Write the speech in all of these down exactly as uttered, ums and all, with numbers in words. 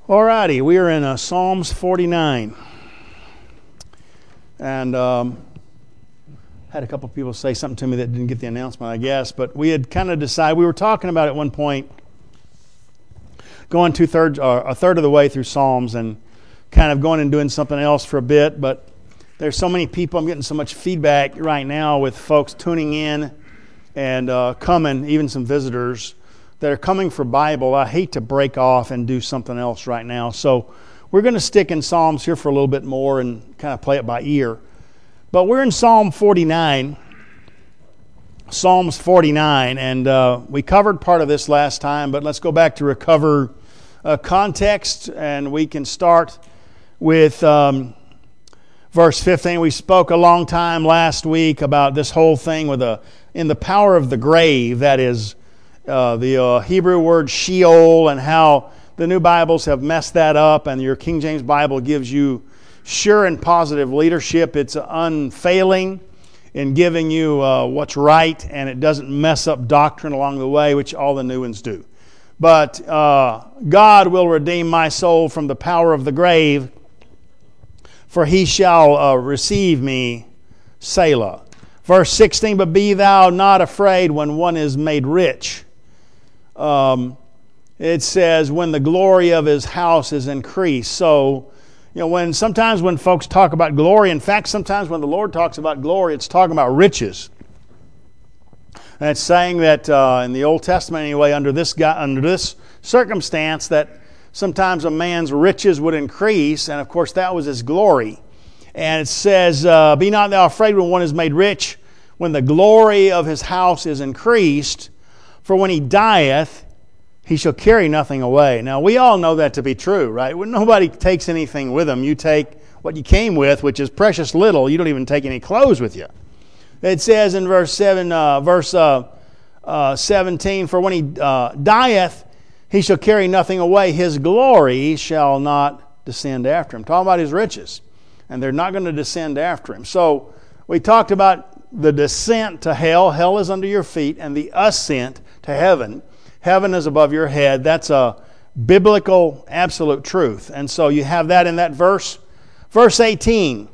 Alrighty, we are in uh, Psalms forty-nine, and um, had a couple of people say something to me that didn't get the announcement, I guess, but we had kind of decided, we were talking about at one point, going two thirds, or a third of the way through Psalms, and kind of going and doing something else for a bit, but there's so many people, I'm getting so much feedback right now with folks tuning in and uh, coming, even some visitors that are coming for Bible. I hate to break off and do something else right now. So we're going to stick in Psalms here for a little bit more and kind of play it by ear. But we're in Psalm forty-nine. Psalms forty-nine. And uh, we covered part of this last time, but let's go back to recover uh, context. And we can start with um, verse fifteen. We spoke a long time last week about this whole thing with a, in the power of the grave, that is, Uh, the uh, Hebrew word Sheol, and how the new Bibles have messed that up, and your King James Bible gives you sure and positive leadership. It's unfailing in giving you uh, what's right, and it doesn't mess up doctrine along the way, which all the new ones do. But uh, God will redeem my soul from the power of the grave, for he shall uh, receive me, Selah. Verse sixteen, but be thou not afraid when one is made rich. Um, it says, when the glory of his house is increased. So, you know, when sometimes when folks talk about glory, in fact, sometimes when the Lord talks about glory, it's talking about riches. And it's saying that uh, in the Old Testament anyway, under this guy, under this circumstance, that sometimes a man's riches would increase, and of course that was his glory. And it says, uh, be not thou afraid when one is made rich, when the glory of his house is increased. For when he dieth, he shall carry nothing away. Now, we all know that to be true, right? When nobody takes anything with them, you take what you came with, which is precious little. You don't even take any clothes with you. It says in verse seven, uh, verse uh, uh, seventeen, for when he uh, dieth, he shall carry nothing away. His glory shall not descend after him. Talking about his riches. And they're not going to descend after him. So we talked about the descent to hell. Hell is under your feet. And the ascent to heaven. Heaven is above your head. That's a biblical absolute truth. And so you have that in that verse. Verse eighteen.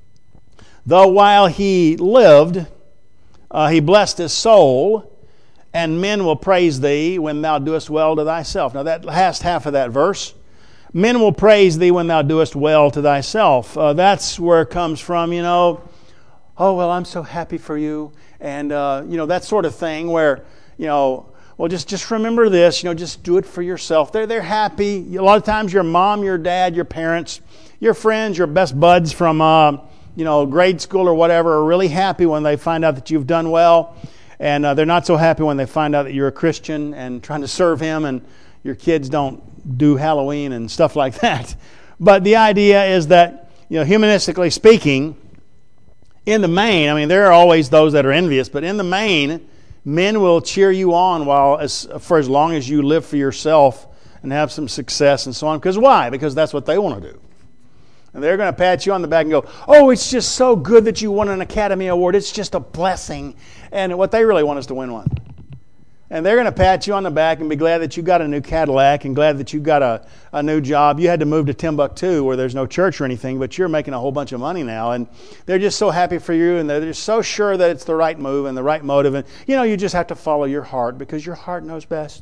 Though while he lived, uh, he blessed his soul, and men will praise thee when thou doest well to thyself. Now that last half of that verse. Men will praise thee when thou doest well to thyself. Uh, that's where it comes from, you know. Oh, well, I'm so happy for you. And, uh, you know, that sort of thing where, you know, well, just, just remember this, you know, just do it for yourself. They're, they're happy. A lot of times your mom, your dad, your parents, your friends, your best buds from, uh, you know, grade school or whatever are really happy when they find out that you've done well. And uh, they're not so happy when they find out that you're a Christian and trying to serve Him, and your kids don't do Halloween and stuff like that. But the idea is that, you know, humanistically speaking, in the main, I mean, there are always those that are envious, but in the main, men will cheer you on while as, for as long as you live for yourself and have some success and so on. Because why? Because that's what they want to do. And they're going to pat you on the back and go, oh, it's just so good that you won an Academy Award. It's just a blessing. And what they really want is to win one. And they're going to pat you on the back and be glad that you got a new Cadillac and glad that you got a, a new job. You had to move to Timbuktu where there's no church or anything, but you're making a whole bunch of money now. And they're just so happy for you, and they're just so sure that it's the right move and the right motive. And, you know, you just have to follow your heart because your heart knows best.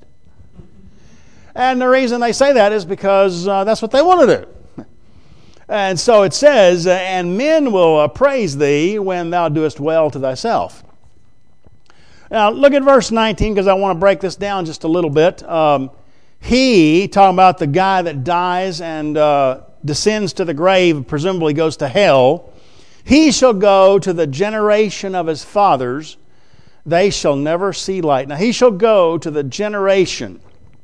And the reason they say that is because uh, that's what they want to do. And so it says, and men will uh, praise thee when thou doest well to thyself. Now, look at verse nineteen, because I want to break this down just a little bit. Um, he, talking about the guy that dies and uh, descends to the grave, presumably goes to hell, he shall go to the generation of his fathers, they shall never see light. Now, he shall go to the generation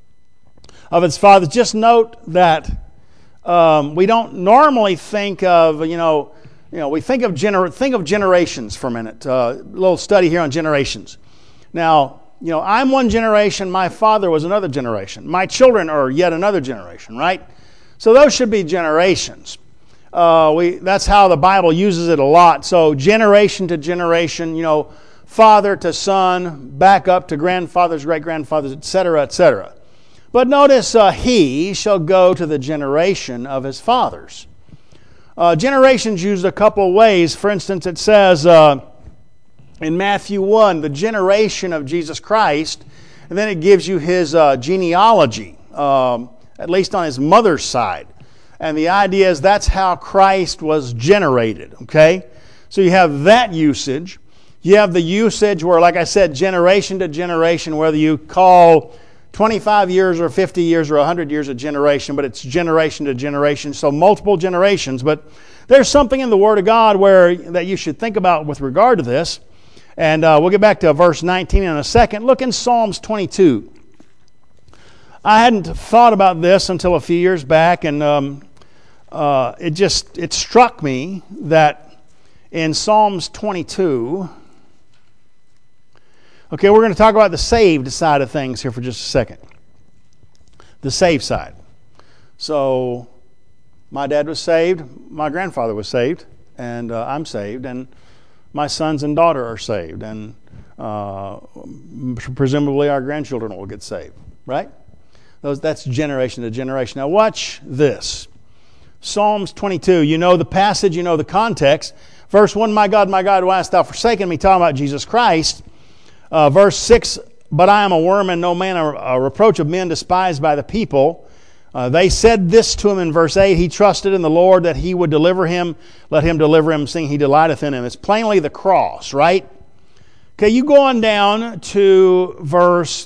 of his fathers. Just note that um, we don't normally think of, you know, you know, we think of gener- think of generations for a minute. Uh, a little study here on generations. Now, you know, I'm one generation, my father was another generation. My children are yet another generation, right? So those should be generations. Uh, we that's how the Bible uses it a lot. So generation to generation, you know, father to son, back up to grandfathers, great-grandfathers, et cetera, et cetera. But notice, uh, he shall go to the generation of his fathers. Uh, generations used a couple ways. For instance, it says uh, in Matthew one, the generation of Jesus Christ, and then it gives you his uh, genealogy, um, at least on his mother's side. And the idea is that's how Christ was generated, okay? So you have that usage. You have the usage where, like I said, generation to generation, whether you call twenty-five years or fifty years or one hundred years a generation, but it's generation to generation, so multiple generations. But there's something in the Word of God where that you should think about with regard to this. And uh, we'll get back to verse nineteen in a second. Look in Psalms twenty-two. I hadn't thought about this until a few years back, and um, uh, it just it struck me that in Psalms twenty-two. Okay, we're going to talk about the saved side of things here for just a second. The saved side. So, my dad was saved, my grandfather was saved, and uh, I'm saved, and my sons and daughter are saved, and uh, presumably our grandchildren will get saved, right? Those, that's generation to generation. Now watch this. Psalms twenty-two, you know the passage, you know the context. Verse one, my God, my God, why hast thou forsaken me? Talking about Jesus Christ. Uh, verse six, but I am a worm and no man, a, a reproach of men, despised by the people. Uh, they said this to him in verse eight, he trusted in the Lord that he would deliver him. Let him deliver him, seeing he delighteth in him. It's plainly the cross, right? Okay, you go on down to verse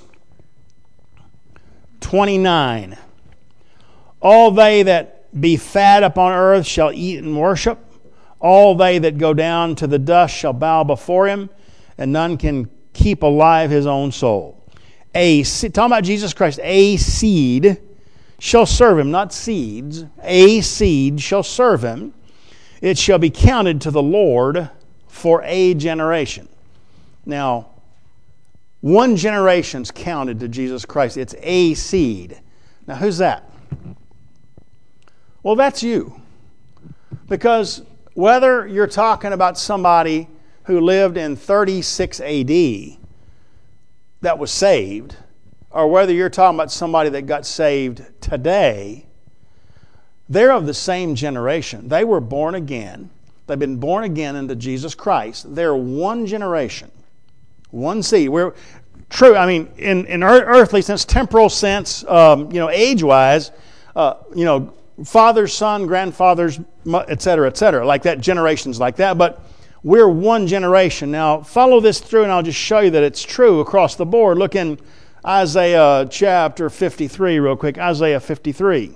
twenty-nine. All they that be fat upon earth shall eat and worship. All they that go down to the dust shall bow before him, and none can keep alive his own soul. A talking about Jesus Christ, a seed shall serve him, not seeds. A seed shall serve him. It shall be counted to the Lord for a generation. Now, one generation's counted to Jesus Christ. It's a seed. Now, who's that? Well, that's you. Because whether you're talking about somebody who lived in thirty-six A D that was saved, or whether you're talking about somebody that got saved today, they're of the same generation. They were born again. They've been born again into Jesus Christ. They're one generation, one seed. We're true. I mean, in in earthly sense, temporal sense, um, you know, age-wise, uh, you know, fathers, son, grandfathers, et cetera, et cetera, like that. Generations like that, but we're one generation. Now, follow this through and I'll just show you that it's true across the board. Look in Isaiah chapter fifty-three real quick. Isaiah fifty-three.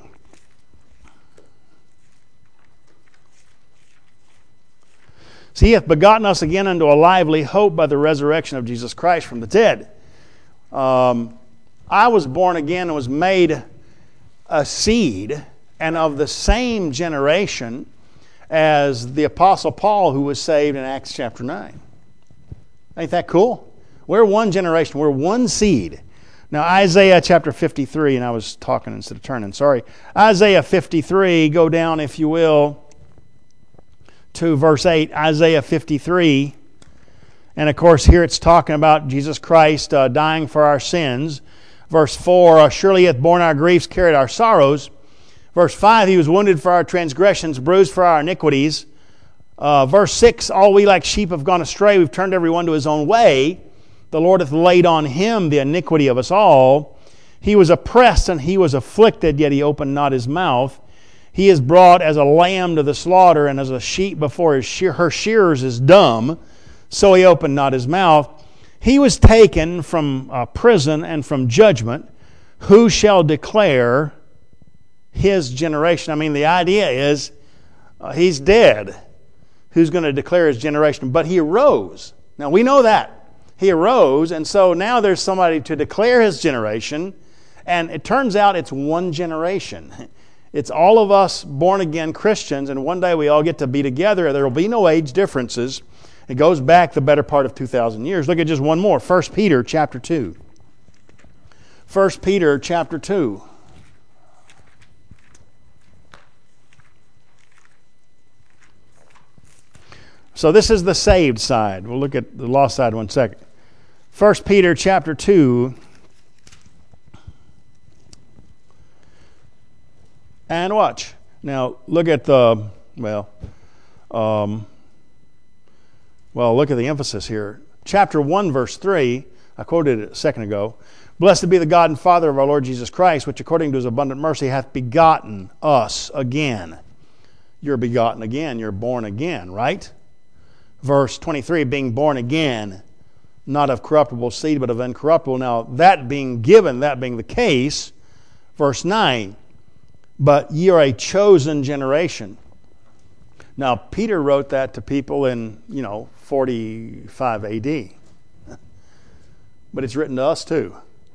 See, he hath begotten us again unto a lively hope by the resurrection of Jesus Christ from the dead. Um, I was born again and was made a seed and of the same generation as the Apostle Paul, who was saved in Acts chapter nine. Ain't that cool? We're one generation. We're one seed. Now, Isaiah chapter fifty-three, and I was talking instead of turning, sorry. Isaiah fifty-three, go down, if you will, to verse eight. Isaiah fifty-three. And, of course, here it's talking about Jesus Christ uh, dying for our sins. Verse four, uh, surely he hath borne our griefs, carried our sorrows. Verse five, he was wounded for our transgressions, bruised for our iniquities. Uh, verse six, all we like sheep have gone astray. We've turned every one to his own way. The Lord hath laid on him the iniquity of us all. He was oppressed and he was afflicted, yet he opened not his mouth. He is brought as a lamb to the slaughter, and as a sheep before his shear, her shearers is dumb, so he opened not his mouth. He was taken from uh, prison and from judgment. Who shall declare his generation? I mean, the idea is uh, he's dead. Who's going to declare his generation? But he arose. Now, we know that. He arose, and so now there's somebody to declare his generation, and it turns out it's one generation. It's all of us born-again Christians, and one day we all get to be together. There will be no age differences. It goes back the better part of two thousand years. Look at just one more. First Peter chapter two. First Peter chapter two. So this is the saved side. We'll look at the lost side one second. First Peter chapter two. And watch. Now, look at the, well, um, well, look at the emphasis here. Chapter one, verse three, I quoted it a second ago. Blessed be the God and Father of our Lord Jesus Christ, which according to his abundant mercy hath begotten us again. You're begotten again. You're born again, right? Verse twenty-three, being born again, not of corruptible seed, but of incorruptible. Now, that being given, that being the case, verse nine, but ye are a chosen generation. Now, Peter wrote that to people in, you know, forty-five A D But it's written to us too.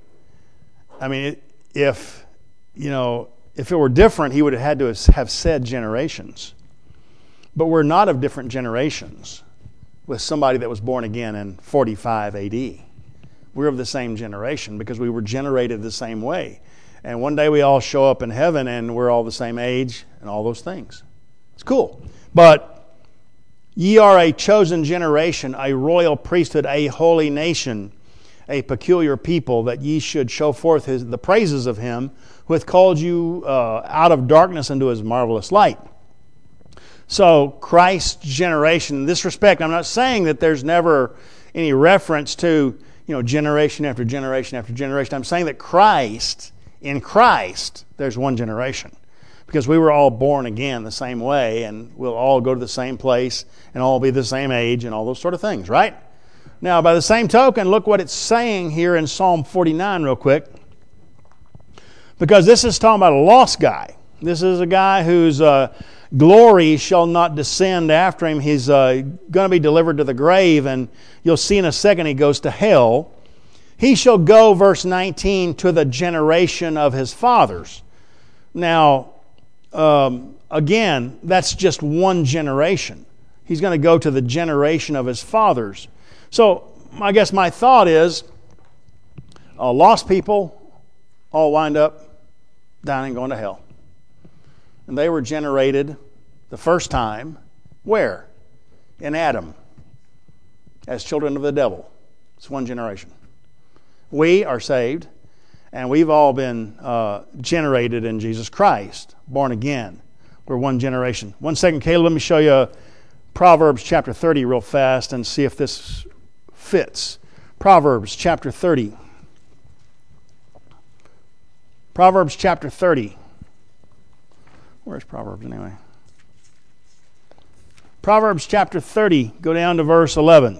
I mean, it, if, you know, if it were different, he would have had to have said generations. But we're not of different generations with somebody that was born again in forty-five A D We're of the same generation because we were generated the same way. And one day we all show up in heaven and we're all the same age and all those things. It's cool. But ye are a chosen generation, a royal priesthood, a holy nation, a peculiar people, that ye should show forth his, the praises of him who hath called you uh, out of darkness into his marvelous light. So Christ's generation, in this respect, I'm not saying that there's never any reference to, you know, generation after generation after generation. I'm saying that Christ, in Christ, there's one generation. Because we were all born again the same way, and we'll all go to the same place, and all be the same age, and all those sort of things, right? Now, by the same token, look what it's saying here in Psalm forty-nine real quick. Because this is talking about a lost guy. This is a guy whose uh, glory shall not descend after him. He's uh, going to be delivered to the grave, and you'll see in a second he goes to hell. He shall go, verse nineteen, to the generation of his fathers. Now, um, again, that's just one generation. He's going to go to the generation of his fathers. So, I guess my thought is, uh, lost people all wind up dying and going to hell. And they were generated the first time, where? In Adam, as children of the devil. It's one generation. We are saved, and we've all been uh, generated in Jesus Christ, born again. We're one generation. One second, Caleb, let me show you Proverbs chapter thirty real fast and see if this fits. Proverbs chapter thirty. Proverbs chapter thirty. Where's Proverbs anyway? Proverbs chapter thirty. Go down to verse eleven.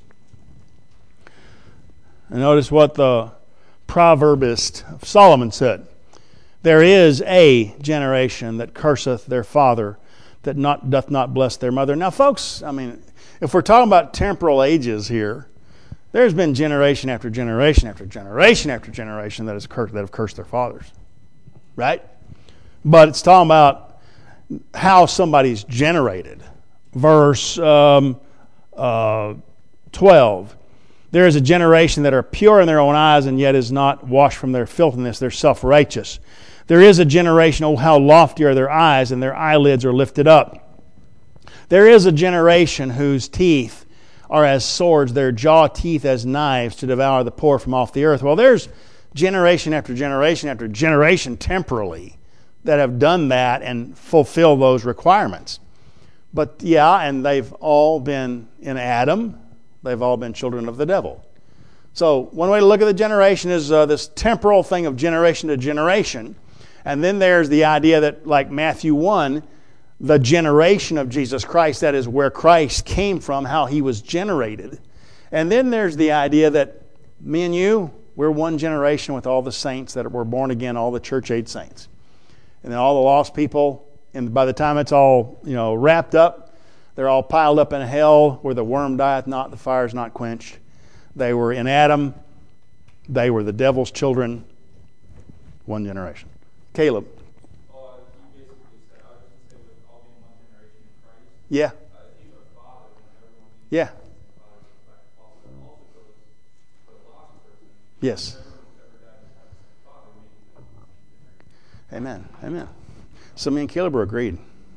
And notice what the proverbist Solomon said. There is a generation that curseth their father, that not doth not bless their mother. Now, folks, I mean, if we're talking about temporal ages here, there's been generation after generation after generation after generation that has cursed, that have cursed their fathers, right? But it's talking about how somebody's generated. Verse um, uh, twelve. There is a generation that are pure in their own eyes, and yet is not washed from their filthiness. They're self-righteous. There is a generation, oh, how lofty are their eyes, and their eyelids are lifted up. There is a generation whose teeth are as swords, their jaw teeth as knives, to devour the poor from off the earth. Well, there's generation after generation after generation temporally that have done that and fulfill those requirements. But yeah, and they've all been in Adam. They've all been children of the devil. So one way to look at the generation is uh, this temporal thing of generation to generation. And then there's the idea that, like Matthew one, the generation of Jesus Christ, that is where Christ came from, how he was generated. And then there's the idea that me and you, we're one generation with all the saints that were born again, all the church age saints. And then all the lost people, and by the time it's all, you know, wrapped up, they're all piled up in hell where the worm dieth not, the fire is not quenched. They were in Adam. They were the devil's children. One generation. Caleb. Oh, you basically said, I was going to say, with all being one generation in Christ. Yeah. Uh, if he's our father, then everyone needs Yeah. to be father, but also also goes for the lost person. Yes. Everyone who's ever died has had the father, making them one generation. Amen. Amen. So me and Caleb are agreed.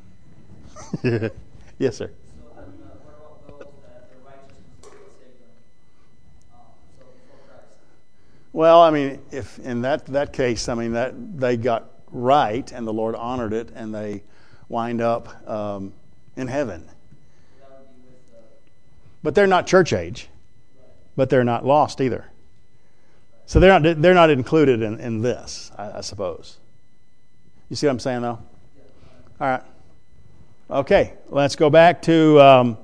Yes, sir. So then, uh, what about those that their righteousness will save them? Um, so before Christ. Well, I mean, if in that, that case, I mean that they got right, and the Lord honored it, and they wind up um, in heaven. That would be with the, But they're not church age, right. but they're not lost either. So they're not they're not included in, in this, I, I suppose. You see what I'm saying, though? All right. Okay, let's go back to um,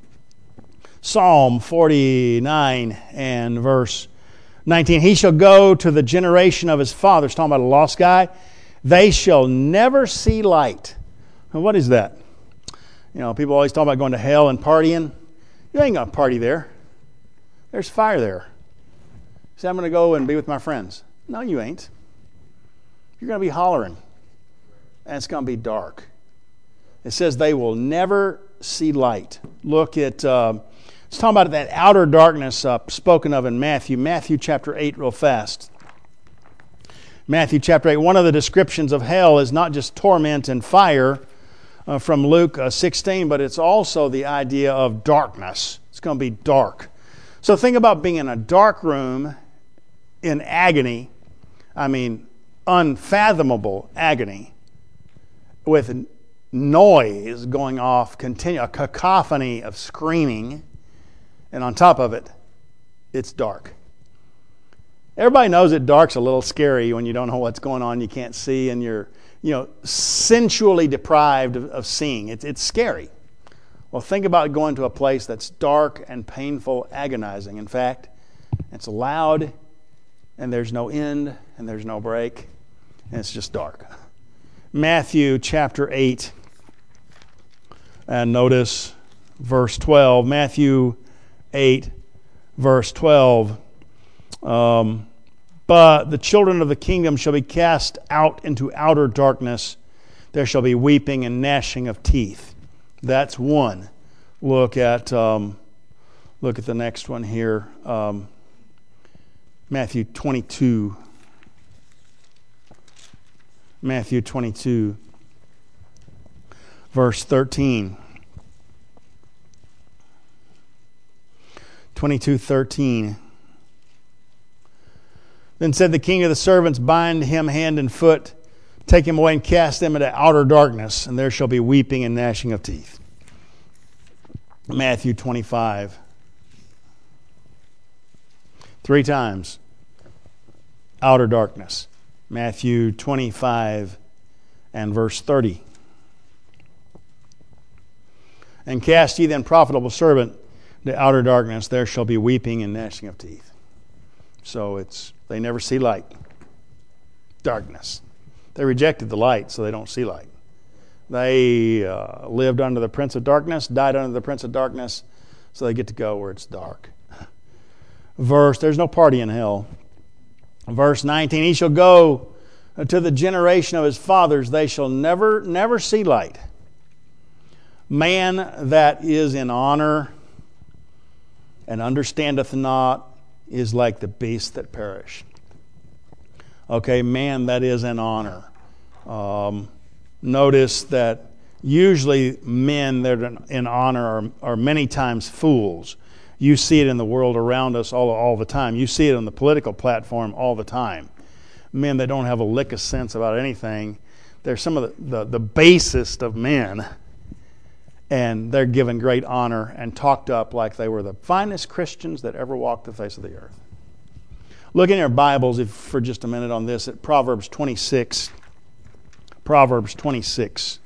Psalm forty-nine and verse nineteen. He shall go to the generation of his fathers, talking about a lost guy. They shall never see light. Now, what is that? You know, people always talk about going to hell and partying. You ain't going to party there. There's fire there. Say, I'm going to go and be with my friends. No, you ain't. You're going to be hollering. And it's going to be dark. It says they will never see light. Look at, uh, it's talking about that outer darkness uh, spoken of in Matthew. Matthew chapter eight real fast. Matthew chapter eight, one of the descriptions of hell is not just torment and fire uh, from Luke uh, sixteen, but it's also the idea of darkness. It's going to be dark. So think about being in a dark room in agony, I mean unfathomable agony, with noise going off, continue, a cacophony of screaming, and on top of it, it's dark. Everybody knows that dark's a little scary when you don't know what's going on, you can't see, and you're, you know, sensually deprived of, of seeing. It's, it's scary. Well, think about going to a place that's dark and painful, agonizing. In fact, it's loud, and there's no end, and there's no break, and it's just dark. Matthew chapter eight, and notice verse twelve. Matthew eight, verse twelve. Um, but the children of the kingdom shall be cast out into outer darkness. There shall be weeping and gnashing of teeth. That's one. Look at um, look at the next one here. Um, Matthew twenty-two. Matthew twenty-two, verse thirteen. twenty-two thirteen. Then said the king of the servants, bind him hand and foot, take him away and cast him into outer darkness, and there shall be weeping and gnashing of teeth. Matthew twenty-five. Three times. Outer darkness. Matthew twenty-five and verse thirty. And cast ye then profitable servant to outer darkness, there shall be weeping and gnashing of teeth. So it's they never see light. Darkness. They rejected the light, so they don't see light. They uh, lived under the prince of darkness, died under the prince of darkness, so they get to go where it's dark. Verse, there's no party in hell. Verse nineteen, he shall go to the generation of his fathers, they shall never, never see light. Man that is in honor and understandeth not is like the beasts that perish. Okay, man that is in honor. Um, notice that usually men that are in honor are, are many times fools. You see it in the world around us all, all the time. You see it on the political platform all the time. Men that don't have a lick of sense about anything. They're some of the, the, the basest of men. And they're given great honor and talked up like they were the finest Christians that ever walked the face of the earth. Look in your Bibles if, for just a minute on this at Proverbs twenty-six. Proverbs twenty-six.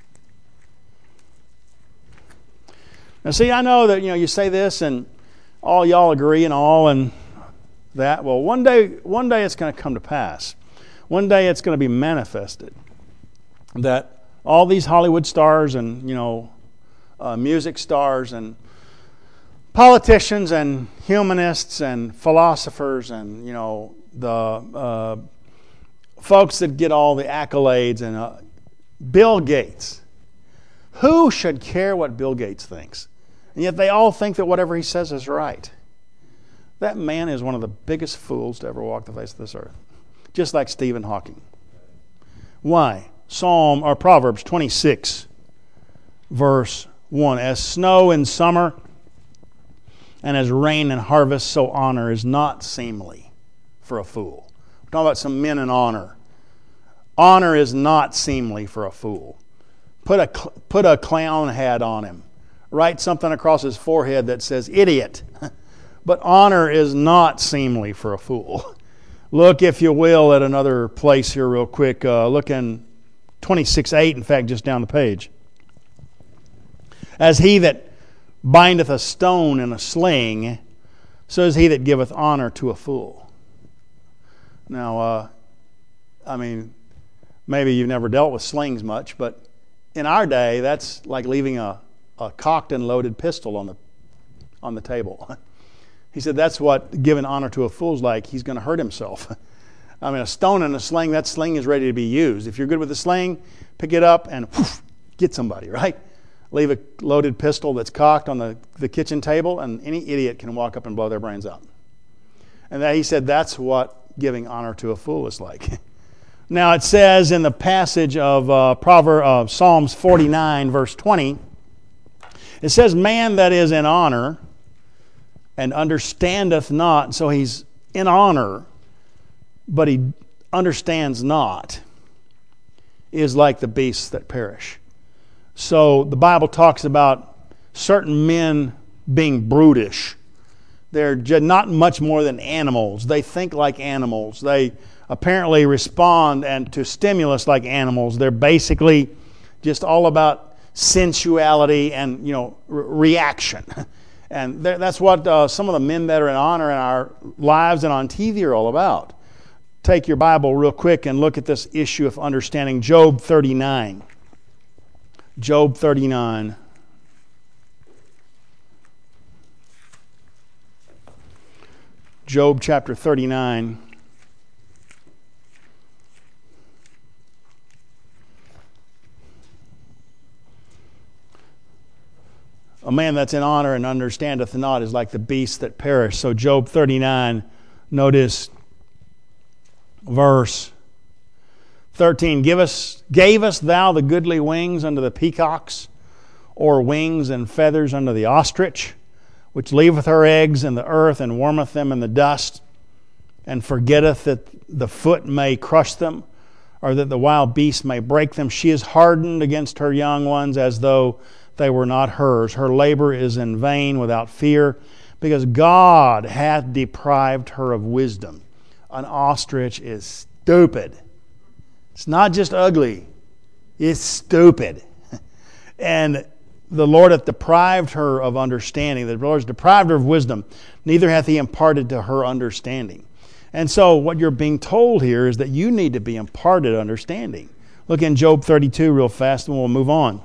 Now see, I know that you know you say this and all y'all agree and all and that. Well, one day, one day it's going to come to pass. One day it's going to be manifested that all these Hollywood stars and you know uh, music stars and politicians and humanists and philosophers and you know the uh, folks that get all the accolades and uh, Bill Gates. Who should care what Bill Gates thinks? And yet they all think that whatever he says is right. That man is one of the biggest fools to ever walk the face of this earth. Just like Stephen Hawking. Why? Psalm or Proverbs twenty-six, verse one. As snow in summer and as rain in harvest, so honor is not seemly for a fool. We're talking about some men in honor. honor is not seemly for a fool. Put a, put a clown hat on him. Write something across his forehead that says, idiot. But honor is not seemly for a fool. Look, if you will, at another place here real quick. Uh, look in twenty-six eight, in fact, just down the page. As he that bindeth a stone in a sling, so is he that giveth honor to a fool. Now, uh, I mean, maybe you've never dealt with slings much, but in our day, that's like leaving a, a cocked and loaded pistol on the on the table. He said that's what giving honor to a fool is like. He's going to hurt himself. I mean, a stone and a sling, that sling is ready to be used. If you're good with the sling, pick it up and whoosh, get somebody, right? Leave a loaded pistol that's cocked on the, the kitchen table, and any idiot can walk up and blow their brains out. And that, he said that's what giving honor to a fool is like. Now it says in the passage of uh, Proverbs, uh, Psalms forty-nine, verse twenty, it says, man that is in honor and understandeth not, so he's in honor, but he understands not, is like the beasts that perish. So the Bible talks about certain men being brutish. They're not much more than animals. They think like animals. They apparently respond and to stimulus like animals. They're basically just all about sensuality and, you know, re- reaction. And that's what uh, some of the men that are in honor in our lives and on T V are all about. Take your Bible real quick and look at this issue of understanding. Job thirty-nine. Job thirty-nine. Job chapter thirty-nine. A man that's in honor and understandeth not is like the beasts that perish. So Job thirty-nine, notice verse thirteen. Give us, gavest thou the goodly wings unto the peacocks, or wings and feathers unto the ostrich, which leaveth her eggs in the earth and warmeth them in the dust, and forgetteth that the foot may crush them, or that the wild beast may break them. She is hardened against her young ones as though they were not hers. Her labor is in vain without fear, because God hath deprived her of wisdom. An ostrich is stupid. It's not just ugly. It's stupid. And the Lord hath deprived her of understanding. The Lord hath deprived her of wisdom. Neither hath He imparted to her understanding. And so what you're being told here is that you need to be imparted understanding. Look in Job thirty-two real fast and we'll move on.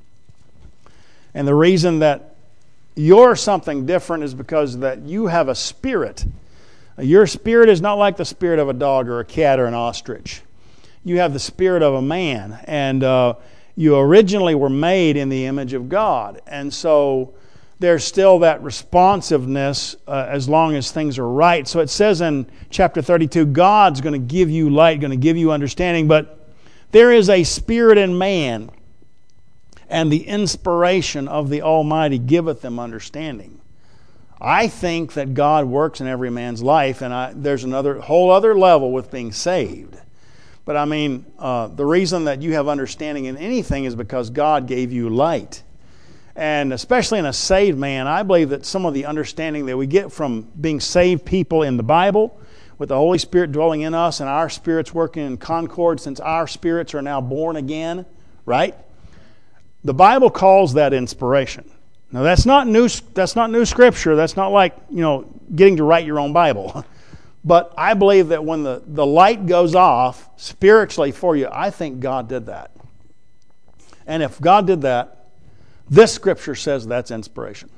And the reason that you're something different is because that you have a spirit. Your spirit is not like the spirit of a dog or a cat or an ostrich. You have the spirit of a man. And uh, you originally were made in the image of God. And so there's still that responsiveness uh, as long as things are right. So it says in chapter thirty-two, God's going to give you light, going to give you understanding. But there is a spirit in man, and the inspiration of the Almighty giveth them understanding. I think that God works in every man's life, and I, there's another whole other level with being saved. But I mean, uh, the reason that you have understanding in anything is because God gave you light. And especially in a saved man, I believe that some of the understanding that we get from being saved people in the Bible, with the Holy Spirit dwelling in us and our spirits working in concord since our spirits are now born again, right? The Bible calls that inspiration. Now that's not new. That's not new scripture. That's not like, you know, getting to write your own Bible. But I believe that when the, the light goes off spiritually for you, I think God did that. And if God did that, this scripture says that's inspiration.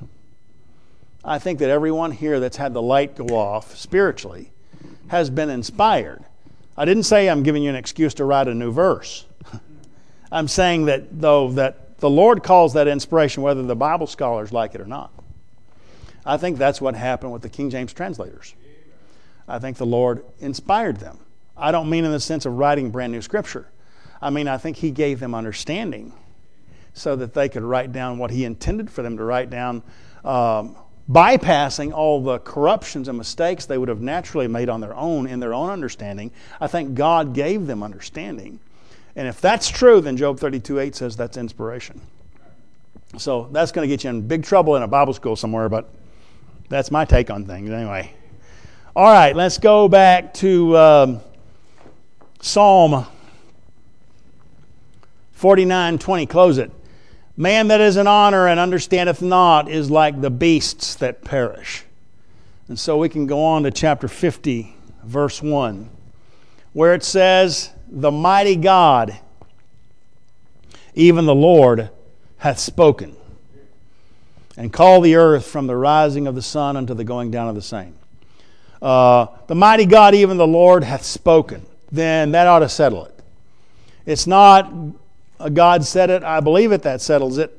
I think that everyone here that's had the light go off spiritually has been inspired. I didn't say I'm giving you an excuse to write a new verse. I'm saying that, though, that the Lord calls that inspiration, whether the Bible scholars like it or not. I think that's what happened with the King James translators. I think the Lord inspired them. I don't mean in the sense of writing brand new scripture. I mean, I think He gave them understanding so that they could write down what He intended for them to write down um, bypassing all the corruptions and mistakes they would have naturally made on their own in their own understanding. I think God gave them understanding. And if that's true, then Job thirty-two eight says that's inspiration. So that's going to get you in big trouble in a Bible school somewhere, but that's my take on things anyway. All right, let's go back to um, Psalm forty-nine twenty. Close it. Man that is in honor and understandeth not is like the beasts that perish. And so we can go on to chapter fifty, verse one, where it says, the mighty God, even the Lord, hath spoken, and called the earth from the rising of the sun unto the going down of the same. Uh, the mighty God, even the Lord, hath spoken. Then that ought to settle it. It's not a God said it, I believe it, that settles it.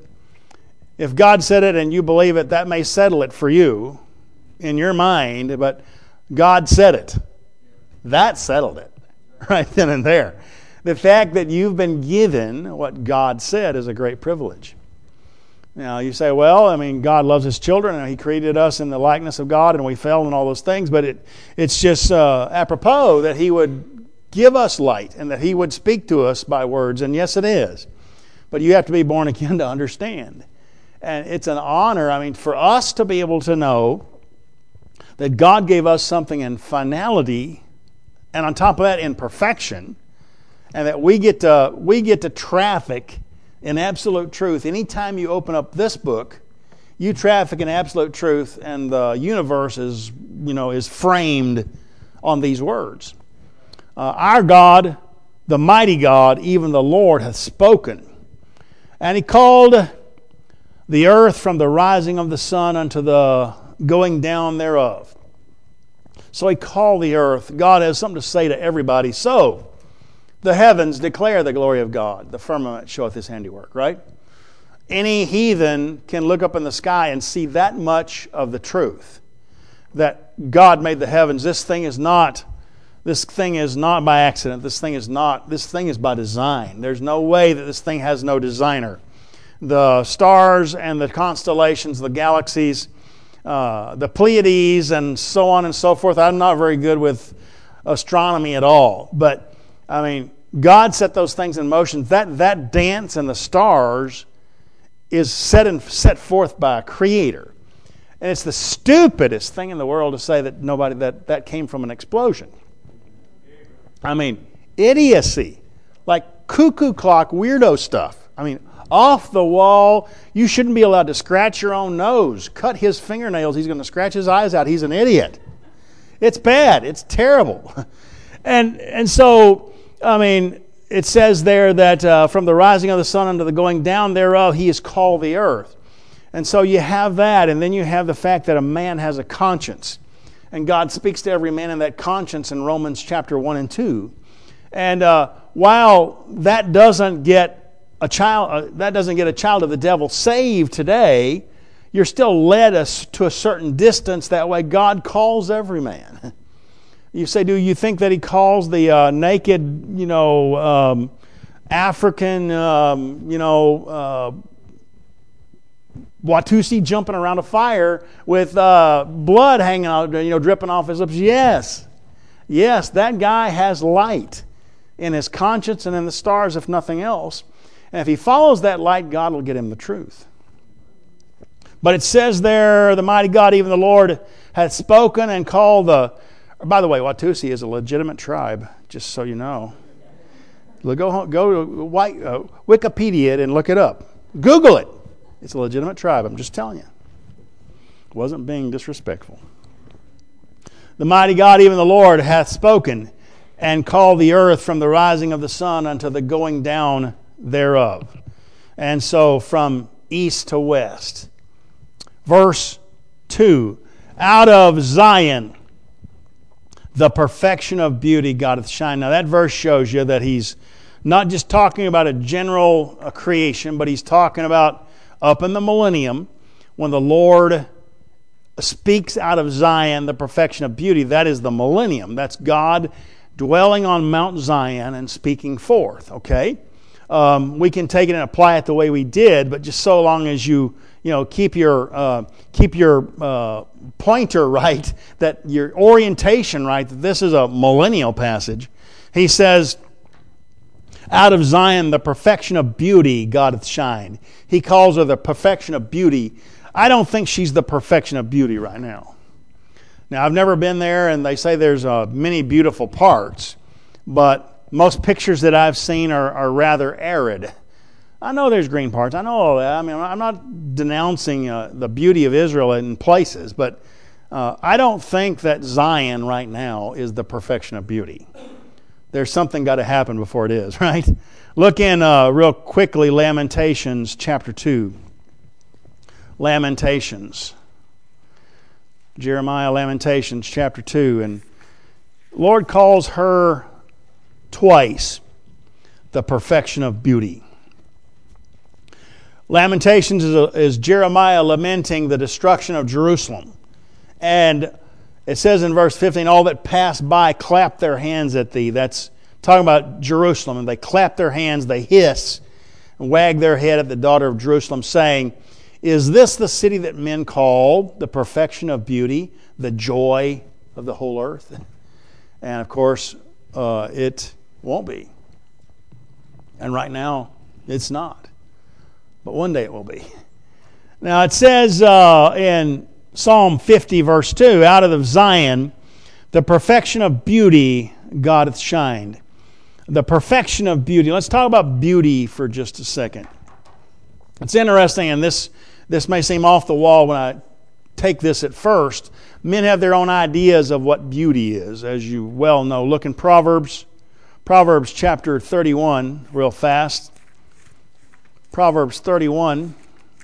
If God said it and you believe it, that may settle it for you in your mind, but God said it. That settled it right then and there. The fact that you've been given what God said is a great privilege. Now, you say, well, I mean, God loves His children, and He created us in the likeness of God, and we fell and all those things, but it it's just uh, apropos that He would give us light and that He would speak to us by words, and yes, it is. But you have to be born again to understand. And it's an honor, I mean, for us to be able to know that God gave us something in finality, and on top of that, in perfection, and that we get to we get to traffic in absolute truth. Anytime you open up this book, you traffic in absolute truth, and the universe is, you know, is framed on these words. Uh, our God, the mighty God, even the Lord, hath spoken. And He called the earth from the rising of the sun unto the going down thereof. So He called the earth. God has something to say to everybody. So, the heavens declare the glory of God. The firmament showeth His handiwork, right? Any heathen can look up in the sky and see that much of the truth. That God made the heavens. This thing is not... This thing is not by accident. This thing is not, this thing is by design. There's no way that this thing has no designer. The stars and the constellations, the galaxies, uh, the Pleiades, and so on and so forth. I'm not very good with astronomy at all. But, I mean, God set those things in motion. That that dance in the stars is set, in, set forth by a creator. And it's the stupidest thing in the world to say that nobody that, that came from an explosion. I mean, idiocy, like cuckoo clock weirdo stuff. I mean, off the wall. You shouldn't be allowed to scratch your own nose. Cut his fingernails. He's going to scratch his eyes out. He's an idiot. It's bad. It's terrible. And and so, I mean, it says there that uh, from the rising of the sun unto the going down thereof, He is called the earth. And so you have that, and then you have the fact that a man has a conscience. And God speaks to every man in that conscience in Romans chapter one and two. And uh, while that doesn't get a child, uh, that doesn't get a child of the devil saved today, you're still led us to a certain distance. That way, God calls every man. You say, do you think that He calls the uh, naked, you know, um, African, um, you know, uh, Watusi jumping around a fire with uh, blood hanging out, you know, dripping off his lips? Yes. Yes, that guy has light in his conscience and in the stars, if nothing else. And if he follows that light, God will get him the truth. But it says there, the mighty God, even the Lord, hath spoken and called the... By the way, Watusi is a legitimate tribe, just so you know. Go, go to white, uh, Wikipedia it and look it up. Google it. It's a legitimate tribe, I'm just telling you. Wasn't being disrespectful. The mighty God, even the Lord, hath spoken and called the earth from the rising of the sun unto the going down thereof. And so from east to west. Verse two. Out of Zion, the perfection of beauty God hath shined. Now that verse shows you that He's not just talking about a general uh, creation, but He's talking about up in the millennium, when the Lord speaks out of Zion, the perfection of beauty. That is the millennium. That's God dwelling on Mount Zion and speaking forth, okay? um, we can take it and apply it the way we did, but just so long as you, you know, keep your uh, keep your uh, pointer right, that your orientation right, that this is a millennial passage. He says, out of Zion, the perfection of beauty, God hath shined. He calls her the perfection of beauty. I don't think she's the perfection of beauty right now. Now, I've never been there, and they say there's uh, many beautiful parts, but most pictures that I've seen are, are rather arid. I know there's green parts. I know all that. I mean, I'm not denouncing uh, the beauty of Israel in places, but uh, I don't think that Zion right now is the perfection of beauty. There's something got to happen before it is, right? Look in uh, real quickly, Lamentations chapter two. Lamentations. Jeremiah, Lamentations chapter two. And Lord calls her twice the perfection of beauty. Lamentations is, a, is Jeremiah lamenting the destruction of Jerusalem. And it says in verse fifteen, all that pass by clap their hands at thee. That's talking about Jerusalem. And they clap their hands, they hiss, and wag their head at the daughter of Jerusalem, saying, is this the city that men call the perfection of beauty, the joy of the whole earth? And of course, uh, it won't be. And right now, it's not. But one day it will be. Now it says uh, in Psalm fifty, verse two, out of the Zion, the perfection of beauty, God hath shined. The perfection of beauty. Let's talk about beauty for just a second. It's interesting, and this, this may seem off the wall when I take this at first. Men have their own ideas of what beauty is, as you well know. Look in Proverbs, Proverbs chapter thirty-one, real fast. Proverbs thirty-one.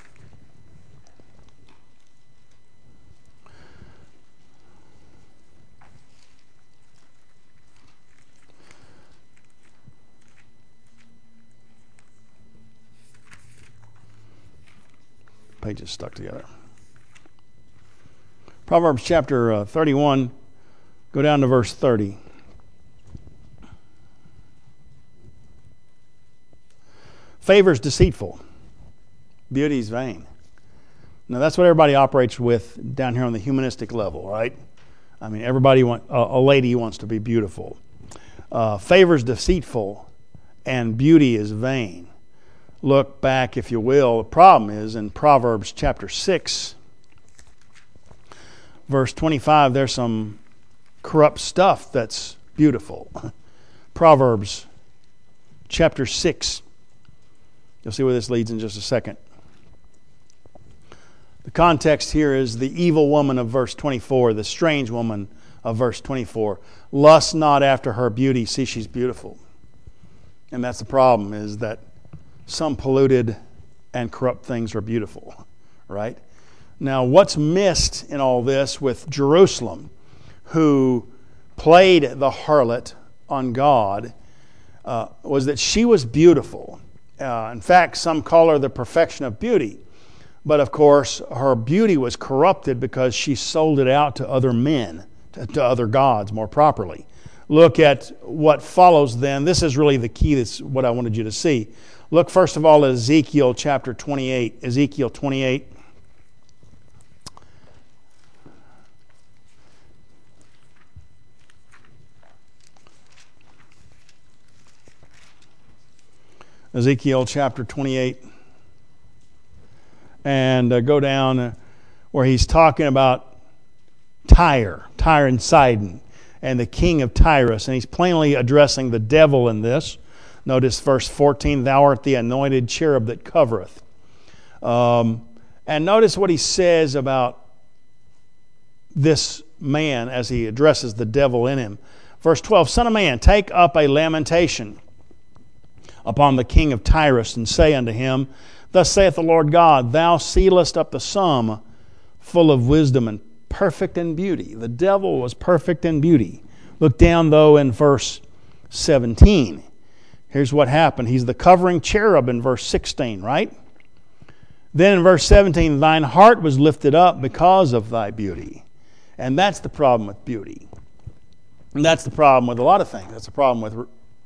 Pages stuck together. Proverbs chapter uh, thirty-one, go down to verse thirty. Favor is deceitful. Beauty is vain. Now that's what everybody operates with down here on the humanistic level, right? I mean, everybody want uh, a lady wants to be beautiful. Uh, favor is deceitful, and beauty is vain. Look back, if you will. The problem is in Proverbs chapter six, verse twenty-five, there's some corrupt stuff that's beautiful. Proverbs chapter six. You'll see where this leads in just a second. The context here is the evil woman of verse twenty-four, the strange woman of verse twenty-four. Lust not after her beauty, see she's beautiful. And that's the problem, is that some polluted and corrupt things are beautiful, right? Now, what's missed in all this with Jerusalem, who played the harlot on God, uh, was that she was beautiful. Uh, in fact, some call her the perfection of beauty. But of course, her beauty was corrupted because she sold it out to other men, to, to other gods more properly. Look at what follows then. This is really the key. That's what I wanted you to see. Look first of all at Ezekiel chapter twenty-eight. Ezekiel twenty-eight. Ezekiel chapter twenty-eight. And uh, go down uh, where he's talking about Tyre, Tyre and Sidon, and the king of Tyrus. And he's plainly addressing the devil in this. Notice verse fourteen, thou art the anointed cherub that covereth. Um, and notice what he says about this man as he addresses the devil in him. Verse twelve, Son of man, take up a lamentation upon the king of Tyrus, and say unto him, Thus saith the Lord God, Thou sealest up the sum full of wisdom and perfect in beauty. The devil was perfect in beauty. Look down, though, in verse seventeen. Here's what happened. He's the covering cherub in verse sixteen, right? Then in verse seventeen, thine heart was lifted up because of thy beauty. And that's the problem with beauty. And that's the problem with a lot of things. That's the problem with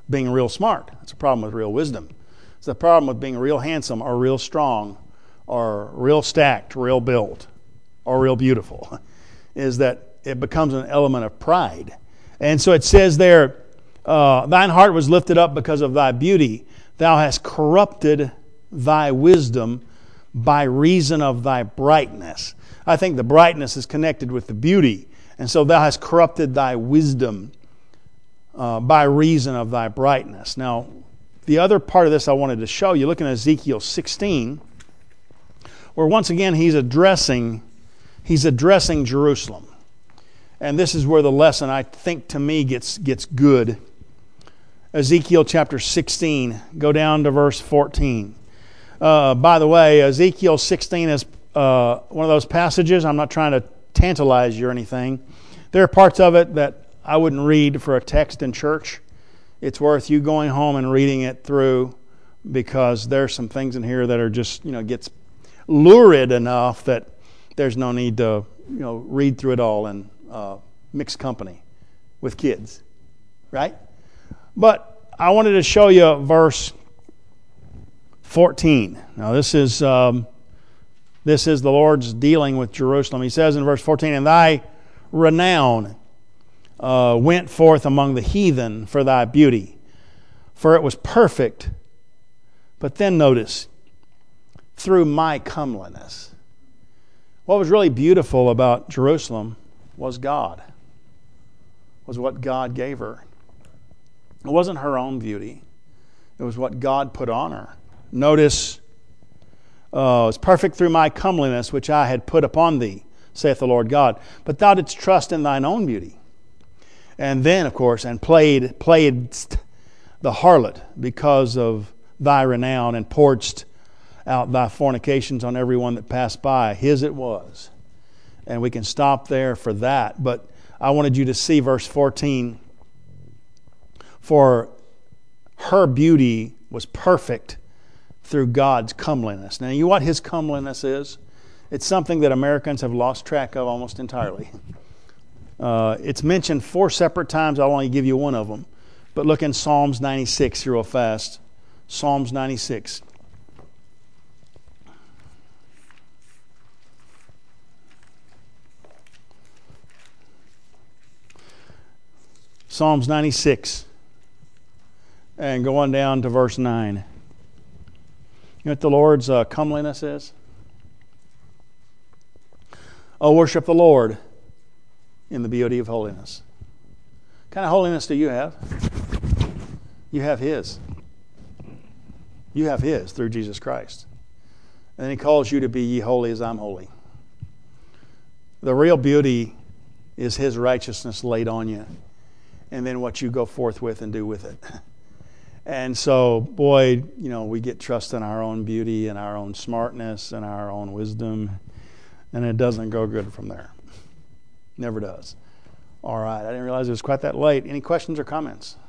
being real smart. That's a problem with real wisdom. It's a problem with being real handsome or real strong or real stacked, real built, or real beautiful, is that it becomes an element of pride. And so it says there, uh, thine heart was lifted up because of thy beauty. Thou hast corrupted thy wisdom by reason of thy brightness. I think the brightness is connected with the beauty. And so thou hast corrupted thy wisdom uh, by reason of thy brightness. Now, the other part of this I wanted to show you, looking at Ezekiel sixteen, where once again he's addressing, he's addressing Jerusalem. And this is where the lesson, I think, to me gets, gets good. Ezekiel chapter sixteen, go down to verse fourteen. Uh, by the way, Ezekiel sixteen is uh, one of those passages. I'm not trying to tantalize you or anything. There are parts of it that I wouldn't read for a text in church. It's worth you going home and reading it through, because there's some things in here that are just, you know, gets lurid enough that there's no need to, you know, read through it all in uh, mixed company with kids, right? But I wanted to show you verse fourteen. Now this is um, this is the Lord's dealing with Jerusalem. He says in verse fourteen, "And thy renown uh, went forth among the heathen for thy beauty, for it was perfect." But then notice, through my comeliness. What was really beautiful about Jerusalem was God, was what God gave her. It wasn't her own beauty. It was what God put on her. Notice, uh, it's perfect through my comeliness, which I had put upon thee, saith the Lord God. But thou didst trust in thine own beauty. And then, of course, and played, playedst the harlot because of thy renown, and pouredst out thy fornications on every one that passed by. His it was. And we can stop there for that. But I wanted you to see verse fourteen. For her beauty was perfect through God's comeliness. Now, you know what His comeliness is? It's something that Americans have lost track of almost entirely. Uh, it's mentioned four separate times. I'll only give you one of them. But look in Psalms ninety-six real fast. Psalms ninety-six. Psalms ninety-six. And go on down to verse nine. You know what the Lord's uh, comeliness is? Oh, worship the Lord in the beauty of holiness. What kind of holiness do you have? You have His. You have His through Jesus Christ. And then He calls you to be ye holy as I'm holy. The real beauty is His righteousness laid on you, and then what you go forth with and do with it. And so, boy, you know, we get trust in our own beauty and our own smartness and our own wisdom, and it doesn't go good from there. Never does. All right, I didn't realize it was quite that late. Any questions or comments?